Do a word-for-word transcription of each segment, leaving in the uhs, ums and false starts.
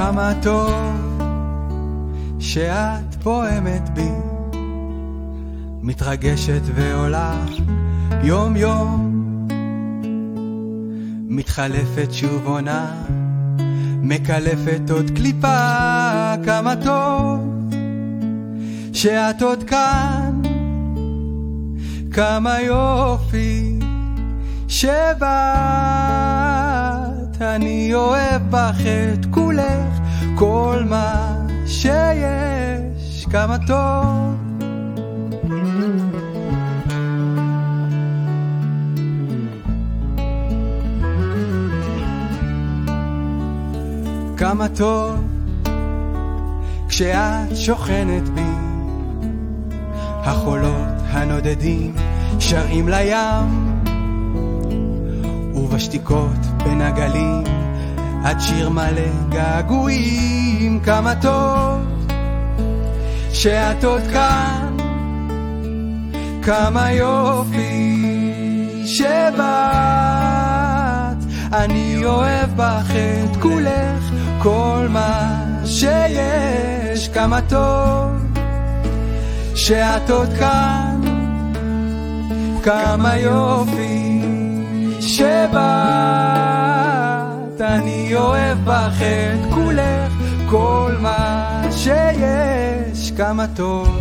כמה טוב שאת פועמת בי, מתרגשת ועולה יום יום, מתחלפת שוב עונה, מקלפת עוד קליפה. כמה טוב שאת עוד כאן, כמה יופי שבאת, אני אוהב בך את כולך, כל מה שיש. כמה טוב כמה טוב כשאת שוכנת בי, החולות הנודדים שרים לים, ובשתיקות בין הגלים עד שיר מלא געגועים. כמה טוב שאת עוד כאן, כמה יופי שבאת, אני אוהב בך את כולך, כל מה שיש. כמה טוב שאת עוד כאן, כמה יופי שבאת, אני אוהב בך את כולך, כל מה שיש. כמה טוב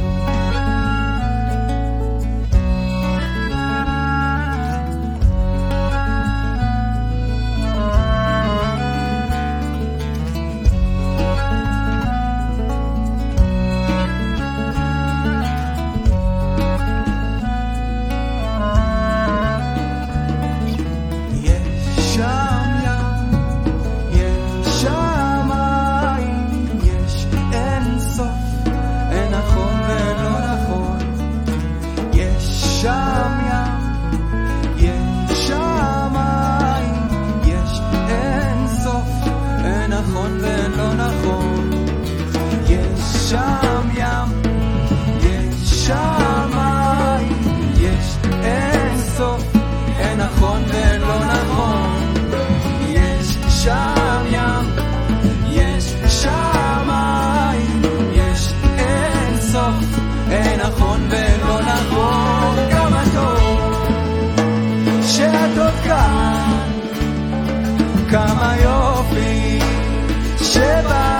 כמה יופי שבא